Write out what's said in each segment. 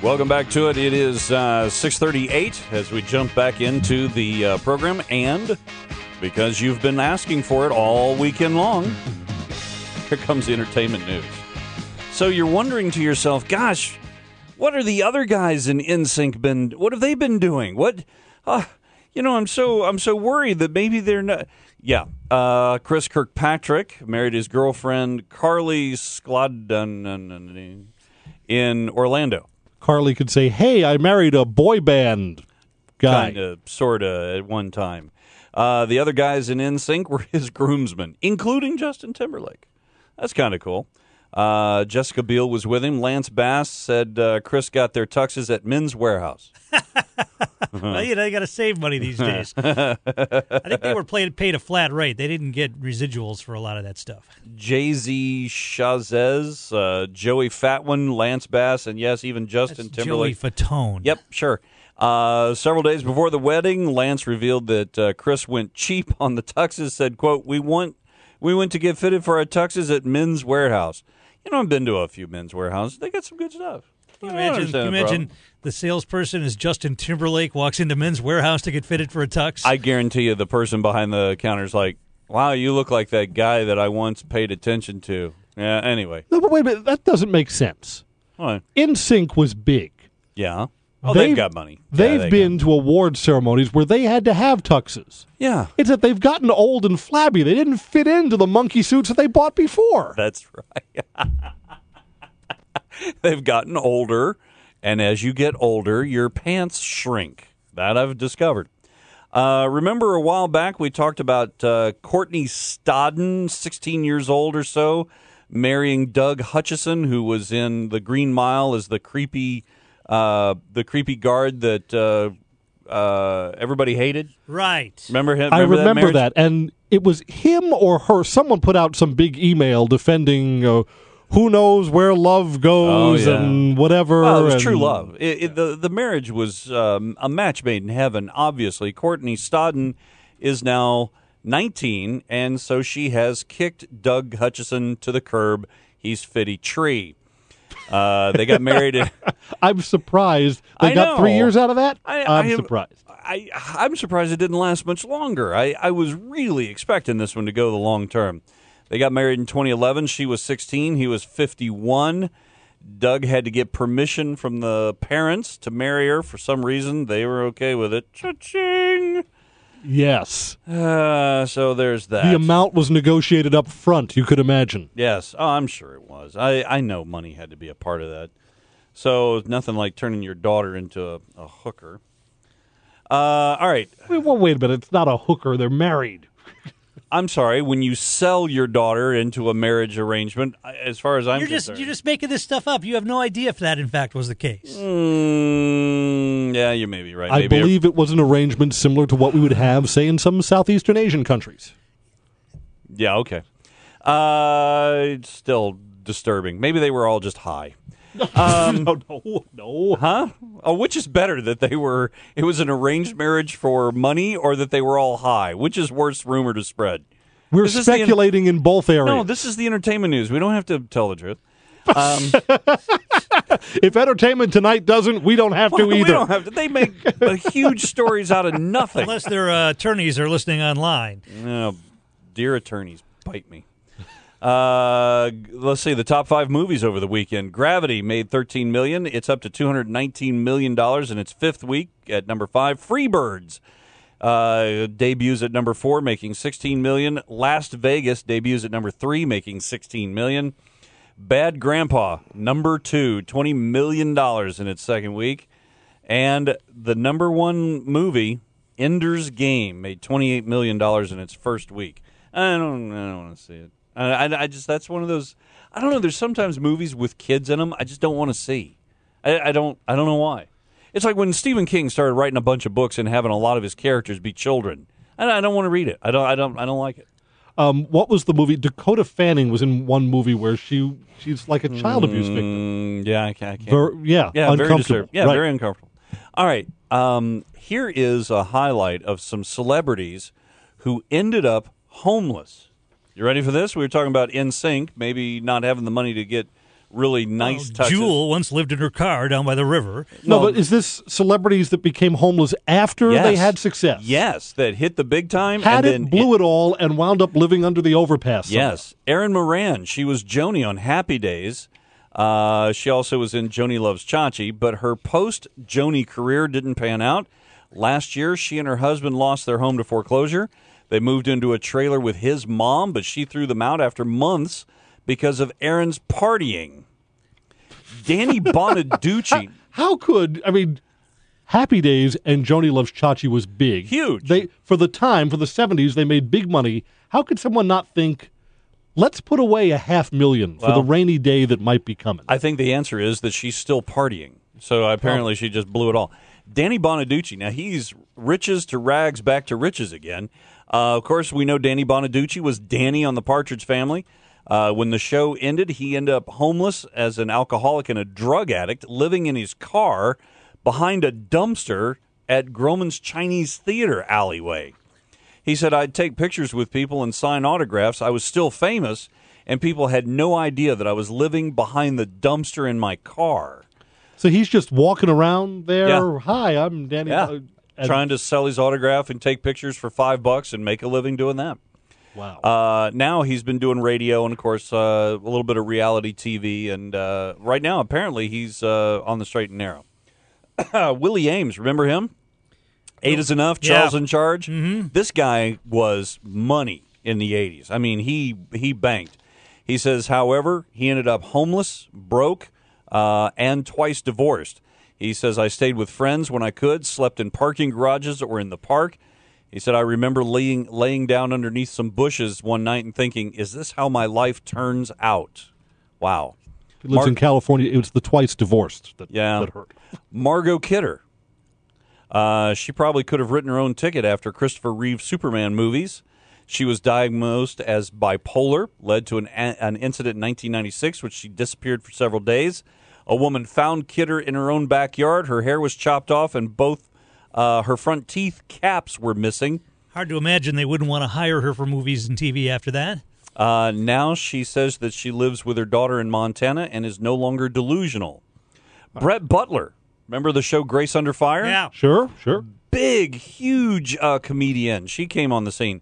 Welcome back to it. It is 6:38 as we jump back into the program, and because you've been asking for it all weekend long, here comes the entertainment news. So you're wondering to yourself, gosh, what are the other guys in NSYNC been? What have they been doing? What? I'm so worried that maybe they're not. Yeah, Chris Kirkpatrick married his girlfriend Carly Skladden in Orlando. Carly could say, "Hey, I married a boy band guy." Kind of, sort of, at one time. The other guys in NSYNC were his groomsmen, including Justin Timberlake. That's kind of cool. Jessica Biel was with him. Lance Bass said Chris got their tuxes at Men's Warehouse. Well, you got to save money these days. I think they were paid a flat rate. They didn't get residuals for a lot of that stuff. Jay-Z, Shazez, Joey Fatwin, Lance Bass, and yes, even Justin Timberlake. Joey Fatone. Yep, sure. Several days before the wedding, Lance revealed that Chris went cheap on the tuxes, said, quote, we went to get fitted for our tuxes at Men's Warehouse. I've been to a few Men's Warehouses. They got some good stuff. Can you imagine the salesperson is Justin Timberlake, walks into Men's Warehouse to get fitted for a tux? I guarantee you the person behind the counter is like, wow, you look like that guy that I once paid attention to. Yeah, anyway. No, but wait a minute. That doesn't make sense. What? NSYNC was big. Yeah. Oh, they've got money. They've been to award ceremonies where they had to have tuxes. Yeah. It's that they've gotten old and flabby. They didn't fit into the monkey suits that they bought before. That's right. They've gotten older, and as you get older, your pants shrink. That I've discovered. Remember a while back we talked about Courtney Stodden, 16 years old or so, marrying Doug Hutchison, who was in The Green Mile as the creepy guard that everybody hated. Right. Remember him? I remember that, and it was him or her. Someone put out some big email defending who knows where love goes and whatever. Well, it was true love. The marriage was a match made in heaven, obviously. Courtney Stodden is now 19, and so she has kicked Doug Hutchison to the curb. He's fitty tree. They got married. I'm surprised they got 3 years out of that. I'm surprised. I'm surprised it didn't last much longer. I was really expecting this one to go the long term. They got married in 2011. She was 16. He was 51. Doug had to get permission from the parents to marry her. For some reason, they were okay with it. Cha-ching! Yes. So there's that. The amount was negotiated up front, you could imagine. Yes. Oh, I'm sure it was. I know money had to be a part of that. So nothing like turning your daughter into a hooker. All right. Well, wait a minute. It's not a hooker. They're married. I'm sorry. When you sell your daughter into a marriage arrangement, as far as I'm concerned, you're just making this stuff up. You have no idea if that in fact was the case. Yeah, you may be right. I believe it was an arrangement similar to what we would have, say, in some Southeastern Asian countries. Yeah. Okay. It's still disturbing. Maybe they were all just high. No. Huh? Oh, which is better, that it was an arranged marriage for money, or that they were all high? Which is worse rumor to spread? We're speculating in both areas. No, this is the entertainment news. We don't have to tell the truth. If Entertainment Tonight doesn't, we don't have to either. We don't have to. They make huge stories out of nothing. Unless their attorneys are listening online. Oh, dear attorneys, bite me. Let's see, the top 5 movies over the weekend. Gravity made $13 million. It's up to $219 million in its 5th week at number 5. Freebirds debuts at number 4, making $16 million. Las Vegas debuts at number 3, making $16 million. Bad Grandpa, number 2, $20 million in its 2nd week. And the number 1 movie, Ender's Game, made $28 million in its 1st week. I don't want to see it. I just, that's one of those, I don't know, there's sometimes movies with kids in them I just don't want to see. I don't know why. It's like when Stephen King started writing a bunch of books and having a lot of his characters be children. I don't want to read it. I don't like it. What was the movie? Dakota Fanning was in one movie where she's like a child abuse victim. Yeah, I can't. Very disturbed. Yeah, right. Very uncomfortable. All right, here is a highlight of some celebrities who ended up homeless. You ready for this? We were talking about NSYNC, maybe not having the money to get really nice touches. Jewel once lived in her car down by the river. No, but is this celebrities that became homeless after Yes. they had success? Yes, that hit the big time. Had and it, then blew it all, and wound up living under the overpass somewhere. Yes. Erin Moran, she was Joni on Happy Days. She also was in Joni Loves Chachi, but her post-Joni career didn't pan out. Last year, she and her husband lost their home to foreclosure. They moved into a trailer with his mom, but she threw them out after months because of Erin's partying. Danny Bonaducci. How could, I mean, Happy Days and Joni Loves Chachi was big. Huge. For the time, for the 70s, they made big money. How could someone not think, let's put away $500,000 for the rainy day that might be coming? I think the answer is that she's still partying. So apparently she just blew it all. Danny Bonaducci, now he's riches to rags back to riches again. Of course, we know Danny Bonaducci was Danny on the Partridge Family. When the show ended, he ended up homeless as an alcoholic and a drug addict, living in his car behind a dumpster at Grauman's Chinese Theater alleyway. He said, I'd take pictures with people and sign autographs. I was still famous, and people had no idea that I was living behind the dumpster in my car. So he's just walking around there. Yeah. Hi, I'm Danny. Yeah, trying to sell his autograph and take pictures for $5 and make a living doing that. Wow. Now he's been doing radio and, of course, a little bit of reality TV. And right now, apparently, he's on the straight and narrow. Willie Ames, remember him? 8 is Enough, Charles in Charge. Mm-hmm. This guy was money in the 80s. I mean, he banked. He says, however, he ended up homeless, broke, and twice divorced. He says, I stayed with friends when I could, slept in parking garages or in the park. He said, I remember laying down underneath some bushes one night and thinking, is this how my life turns out? Wow. He lives in California. It was the twice divorced that hurt. Margot Kidder. She probably could have written her own ticket after Christopher Reeve's Superman movies. She was diagnosed as bipolar, led to an incident in 1996, which she disappeared for several days. A woman found Kidder in her own backyard. Her hair was chopped off, and both her front teeth caps were missing. Hard to imagine they wouldn't want to hire her for movies and TV after that. Now she says that she lives with her daughter in Montana and is no longer delusional. Brett Butler, remember the show Grace Under Fire? Yeah. Sure. Big, huge comedian. She came on the scene.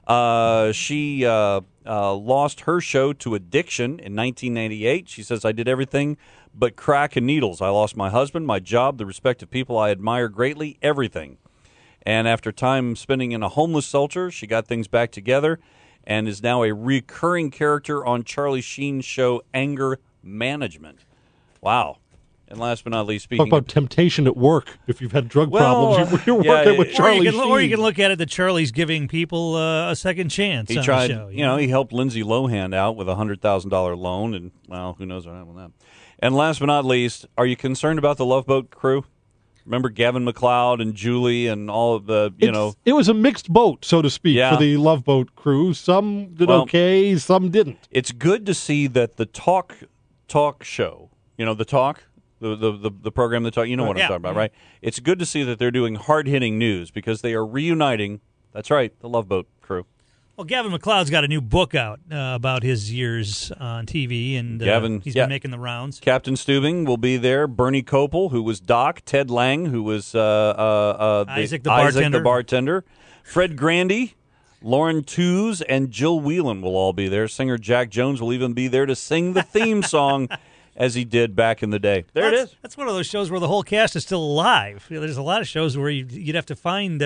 She lost her show to addiction in 1998. She says, I did everything but crack and needles. I lost my husband, my job, the respect of people I admire greatly, everything. And after time spending in a homeless shelter, she got things back together and is now a recurring character on Charlie Sheen's show Anger Management. Wow. And last but not least, speaking Talk about temptation at work. If you've had drug problems, you're working with Charlie Sheen. Or you can look at it that Charlie's giving people a second chance. He tried, the show, he helped Lindsay Lohan out with a $100,000 loan, and, well, who knows what happened with that. And last but not least, are you concerned about the Love Boat crew? Remember Gavin MacLeod and Julie and all of the, It was a mixed boat, so to speak, for the Love Boat crew. Some did okay, some didn't. It's good to see that the talk show, the talk, the program, the talk, what I'm talking about, right? It's good to see that they're doing hard-hitting news because they are reuniting, that's right, the Love Boat crew. Well, Gavin MacLeod's got a new book out about his years on TV, and he's been making the rounds. Captain Stubing will be there. Bernie Kopel, who was Doc. Ted Lang, who was Isaac the bartender. Fred Grandy, Lauren Tews, and Jill Whelan will all be there. Singer Jack Jones will even be there to sing the theme song as he did back in the day. It is. That's one of those shows where the whole cast is still alive. There's a lot of shows where you'd have to find,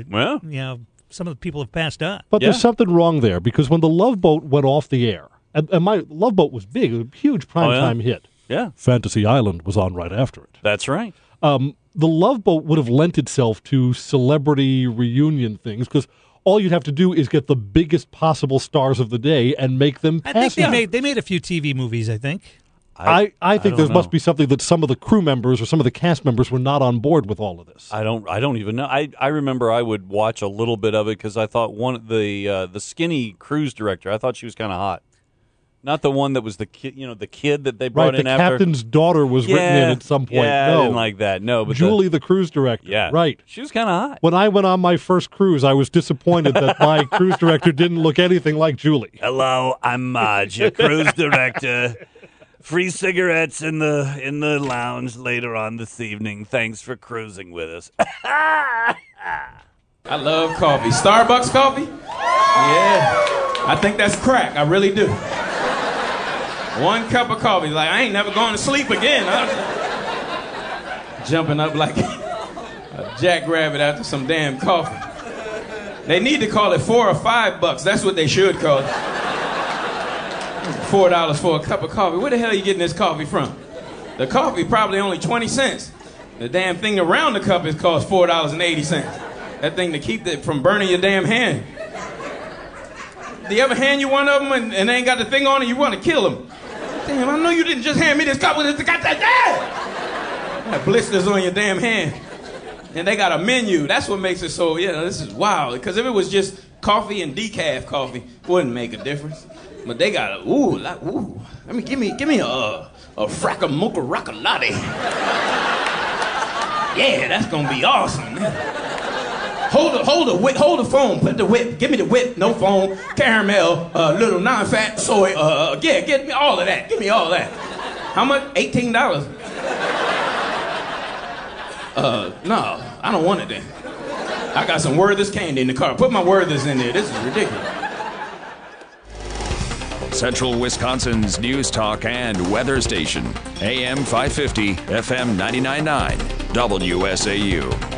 some of the people have passed on. But there's something wrong there, because when the Love Boat went off the air, and my Love Boat was big, a huge primetime hit. Yeah. Fantasy Island was on right after it. That's right. The Love Boat would have lent itself to celebrity reunion things, because all you'd have to do is get the biggest possible stars of the day and make them pass. I think they made a few TV movies, I think. I think there must be something that some of the crew members or some of the cast members were not on board with all of this. I don't even know. I remember I would watch a little bit of it because I thought the skinny cruise director, I thought she was kind of hot. Not the one that was the kid, the kid that they brought in after. The captain's daughter was written in at some point. Yeah, I didn't like that. No, but Julie, the cruise director. Yeah, right. She was kind of hot. When I went on my first cruise, I was disappointed that my cruise director didn't look anything like Julie. Hello, I'm Marge, your cruise director. Free cigarettes in the lounge later on this evening. Thanks for cruising with us. I love coffee. Starbucks coffee? Yeah. I think that's crack. I really do. One cup of coffee. Like, I ain't never going to sleep again. Jumping up like a jackrabbit after some damn coffee. They need to call it $4 or $5. That's what they should call it. $4 for a cup of coffee. Where the hell are you getting this coffee from? The coffee probably only 20 cents. The damn thing around the cup is cost $4.80. That thing to keep it from burning your damn hand. Do you ever hand you one of them and they ain't got the thing on it, you want to kill them? Damn, I know you didn't just hand me this cup with it. Got that damn! Got blisters on your damn hand. And they got a menu. That's what makes it so, this is wild. Because if it was just coffee and decaf coffee, wouldn't make a difference. But they got a, Let me give me a fracka mocha rocka latte. Yeah, that's gonna be awesome. Hold the phone, put the whip, give me the whip, no foam, caramel, little non-fat soy, get me all of that, give me all that. How much? $18? No, I don't want it then. I got some Werther's candy in the car. Put my Werther's in there. This is ridiculous. Central Wisconsin's news talk and weather station. AM 550, FM 99.9, WSAU.